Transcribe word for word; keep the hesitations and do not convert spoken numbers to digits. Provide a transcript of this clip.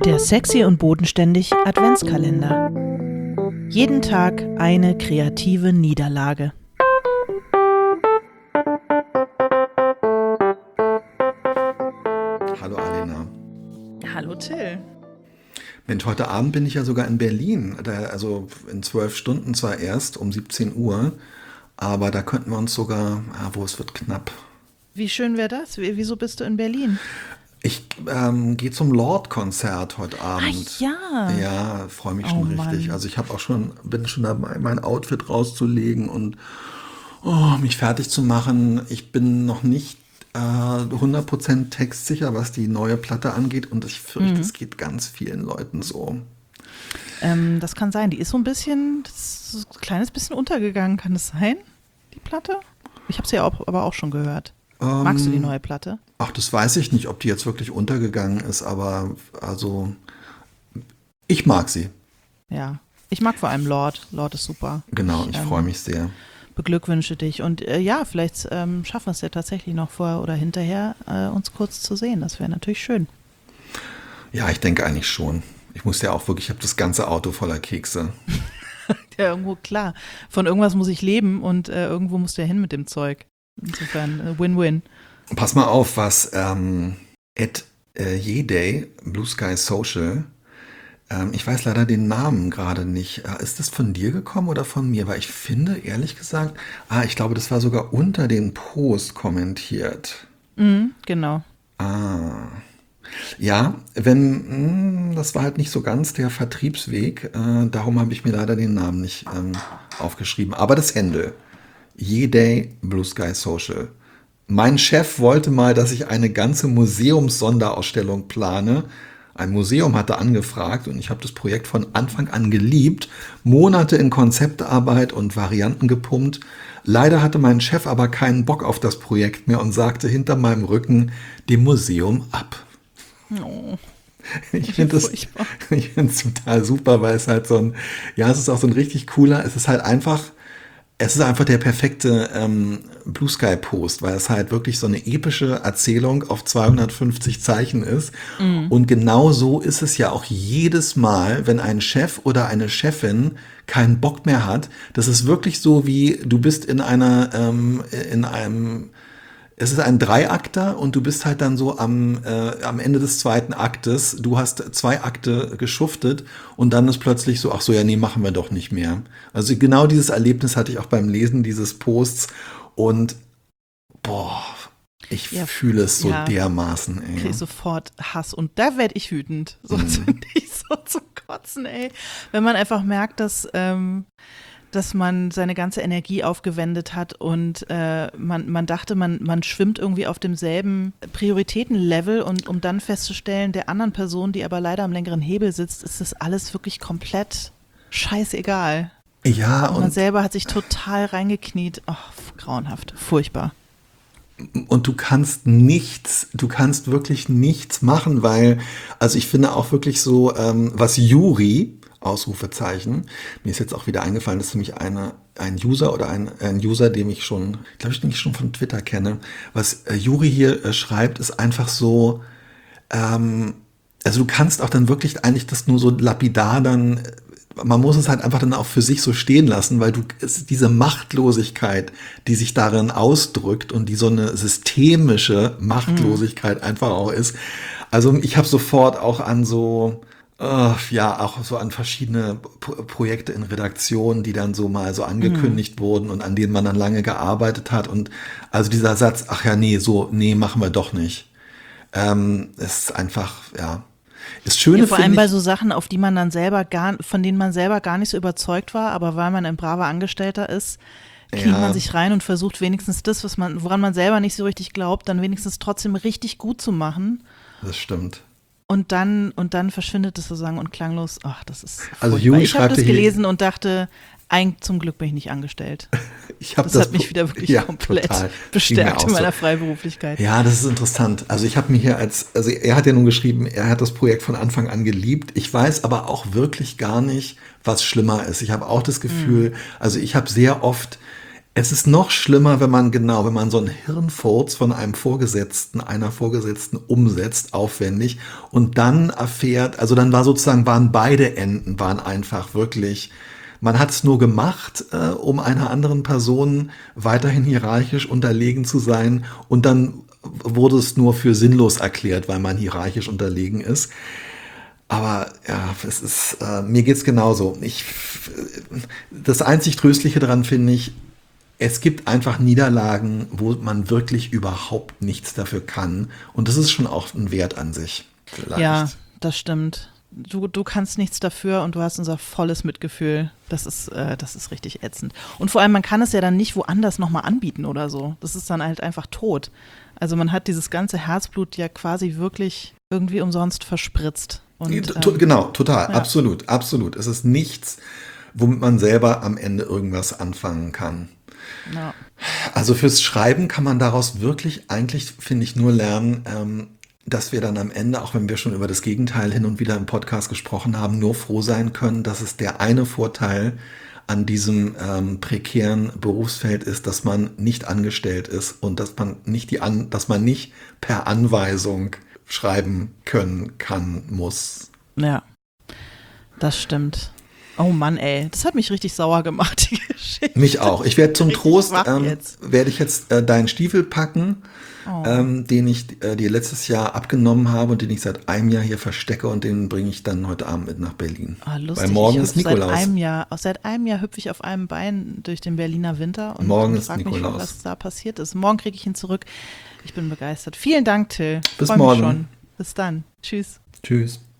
Der Sexy und Bodenständig Adventskalender. Jeden Tag eine kreative Niederlage. Hallo Alena. Hallo Till. Mensch, heute Abend bin ich ja sogar in Berlin. Da, also in zwölf Stunden zwar erst um siebzehn Uhr, aber da könnten wir uns sogar, ah, wo es wird knapp. Wie schön wäre das? Wie- Wieso bist du in Berlin? Ich ähm, gehe zum Lord-Konzert heute Abend. Ach ja. Ja, freue mich Oh schon richtig. Mann. Also ich habe auch schon, bin schon dabei, mein Outfit rauszulegen und oh, mich fertig zu machen. Ich bin noch nicht äh, hundert Prozent textsicher, was die neue Platte angeht, und ich fürchte, es geht ganz vielen Leuten so. Ähm, das kann sein. Die ist so ein bisschen, das ist so ein kleines bisschen untergegangen. Kann das sein, die Platte? Ich habe sie ja auch, aber auch schon gehört. Magst du die neue Platte? Ach, das weiß ich nicht, ob die jetzt wirklich untergegangen ist, aber also ich mag sie. Ja. Ich mag vor allem Lord. Lord ist super. Genau, ich ähm, freue mich sehr. Beglückwünsche dich. Und äh, ja, vielleicht ähm, schaffen wir es ja tatsächlich noch vorher oder hinterher, äh, uns kurz zu sehen. Das wäre natürlich schön. Ja, ich denke eigentlich schon. Ich muss ja auch wirklich, ich habe das ganze Auto voller Kekse. Ja, irgendwo klar. Von irgendwas muss ich leben und äh, irgendwo muss der hin mit dem Zeug. Insofern äh, Win-Win. Pass mal auf, was ähm, at äh, Yeday, Blue Sky Social, ähm, ich weiß leider den Namen gerade nicht. Äh, ist das von dir gekommen oder von mir? Weil ich finde, ehrlich gesagt, ah, ich glaube, das war sogar unter den Post kommentiert. Mhm, genau. Ah. Ja, wenn, mh, das war halt nicht so ganz der Vertriebsweg, äh, darum habe ich mir leider den Namen nicht ähm, aufgeschrieben. Aber das Handle, Yeday Blue Sky Social. Mein Chef wollte mal, dass ich eine ganze Museums-Sonderausstellung plane. Ein Museum hatte angefragt und ich habe das Projekt von Anfang an geliebt, Monate in Konzeptarbeit und Varianten gepumpt. Leider hatte mein Chef aber keinen Bock auf das Projekt mehr und sagte hinter meinem Rücken dem Museum ab. Oh, Ich finde das, furchtbar. ich finde es total super, weil es halt so ein, ja, es ist auch so ein richtig cooler, es ist halt einfach, es ist einfach der perfekte ähm, Blue Sky Post, weil es halt wirklich so eine epische Erzählung auf zweihundertfünfzig Zeichen ist. Und genau so ist es ja auch jedes Mal, wenn ein Chef oder eine Chefin keinen Bock mehr hat. Das ist wirklich so, wie du bist in einer, ähm, in einem, es ist ein Dreiakter und du bist halt dann so am, äh, am Ende des zweiten Aktes. Du hast zwei Akte geschuftet und dann ist plötzlich so, ach so, ja, nee, machen wir doch nicht mehr. Also genau dieses Erlebnis hatte ich auch beim Lesen dieses Posts und boah, ich Ja, fühle es so ja. dermaßen, Krieg ey. ich sofort Hass und da werde ich wütend. So finde ich so zum Kotzen, ey. Wenn man einfach merkt, dass, ähm, dass man seine ganze Energie aufgewendet hat und äh, man, man dachte, man, man schwimmt irgendwie auf demselben Prioritätenlevel und um dann festzustellen, der anderen Person, die aber leider am längeren Hebel sitzt, ist das alles wirklich komplett scheißegal. Ja, Und man und selber hat sich total reingekniet. Ach, grauenhaft, furchtbar. Und du kannst nichts, du kannst wirklich nichts machen, weil, also ich finde auch wirklich so, ähm, was Juri, Ausrufezeichen, mir ist jetzt auch wieder eingefallen, das ist nämlich eine, ein User oder ein, ein User, den ich schon, glaube ich, den ich schon von Twitter kenne, was äh, Juri hier äh, schreibt, ist einfach so, ähm, also du kannst auch dann wirklich eigentlich das nur so lapidar dann, äh, man muss es halt einfach dann auch für sich so stehen lassen, weil du es, diese Machtlosigkeit, die sich darin ausdrückt und die so eine systemische Machtlosigkeit einfach auch ist. Also ich habe sofort auch an so, äh, ja, auch so an verschiedene Pro- Projekte in Redaktionen, die dann so mal so angekündigt wurden und an denen man dann lange gearbeitet hat. Und also dieser Satz, ach ja, nee, so, nee, machen wir doch nicht. Ähm, ist einfach, ja. Das Schöne Ja, vor allem finde bei ich, so Sachen, auf die man dann selber gar, von denen man selber gar nicht so überzeugt war, aber weil man ein braver Angestellter ist, kniet Ja. man sich rein und versucht wenigstens das, was man, woran man selber nicht so richtig glaubt, dann wenigstens trotzdem richtig gut zu machen. das stimmt. Und dann, und dann verschwindet es sozusagen und klanglos. Ach, das ist Also furchtbar. Juri Ich habe schreibt das hier- gelesen und dachte, ein, zum Glück bin ich nicht angestellt. Ich hab Das, hat mich wieder wirklich ja, komplett total. Ging mir bestärkt auch in so. meiner Freiberuflichkeit. Ja, das ist interessant. Also ich habe mir hier als, also er hat ja nun geschrieben, er hat das Projekt von Anfang an geliebt. Ich weiß aber auch wirklich gar nicht, was schlimmer ist. Ich habe auch das Gefühl, also ich habe sehr oft Es ist noch schlimmer, wenn man genau, wenn man so einen Hirnfurz von einem Vorgesetzten, einer Vorgesetzten umsetzt, aufwendig und dann erfährt, also dann war sozusagen, waren beide Enden, waren einfach wirklich, man hat es nur gemacht, äh, um einer anderen Person weiterhin hierarchisch unterlegen zu sein und dann wurde es nur für sinnlos erklärt, weil man hierarchisch unterlegen ist. Aber ja, es ist, äh, mir geht's genauso. Ich, das einzig Tröstliche daran finde ich, es gibt einfach Niederlagen, wo man wirklich überhaupt nichts dafür kann. Und das ist schon auch ein Wert an sich. Vielleicht. Ja, das stimmt. Du, du kannst nichts dafür und du hast unser volles Mitgefühl. Das ist, äh, das ist richtig ätzend. Und vor allem, man kann es ja dann nicht woanders nochmal anbieten oder so. Das ist dann halt einfach tot. Also man hat dieses ganze Herzblut ja quasi wirklich irgendwie umsonst verspritzt. Und, ähm, genau, total, ja. absolut, absolut. Es ist nichts, womit man selber am Ende irgendwas anfangen kann. Ja. Also fürs Schreiben kann man daraus wirklich eigentlich, finde ich, nur lernen, ähm, dass wir dann am Ende, auch wenn wir schon über das Gegenteil hin und wieder im Podcast gesprochen haben, nur froh sein können, dass es der eine Vorteil an diesem ähm, prekären Berufsfeld ist, dass man nicht angestellt ist und dass man nicht die an, dass man nicht per Anweisung schreiben können kann, muss. Ja, das stimmt. Oh Mann, ey, das hat mich richtig sauer gemacht, die Geschichte. Mich auch. Ich werde zum Trost, ähm, werde ich jetzt äh, deinen Stiefel packen, oh. ähm, den ich äh, dir letztes Jahr abgenommen habe und den ich seit einem Jahr hier verstecke und den bringe ich dann heute Abend mit nach Berlin. Ah, lustig. Weil morgen ich ist Nikolaus. Seit einem Jahr, seit einem Jahr hüpfe ich auf einem Bein durch den Berliner Winter und, morgen und ist frage Nikolaus. mich, was da passiert ist. Morgen kriege ich ihn zurück. Ich bin begeistert. Vielen Dank, Till. Bis Freu morgen. Mich schon. Bis dann. Tschüss. Tschüss.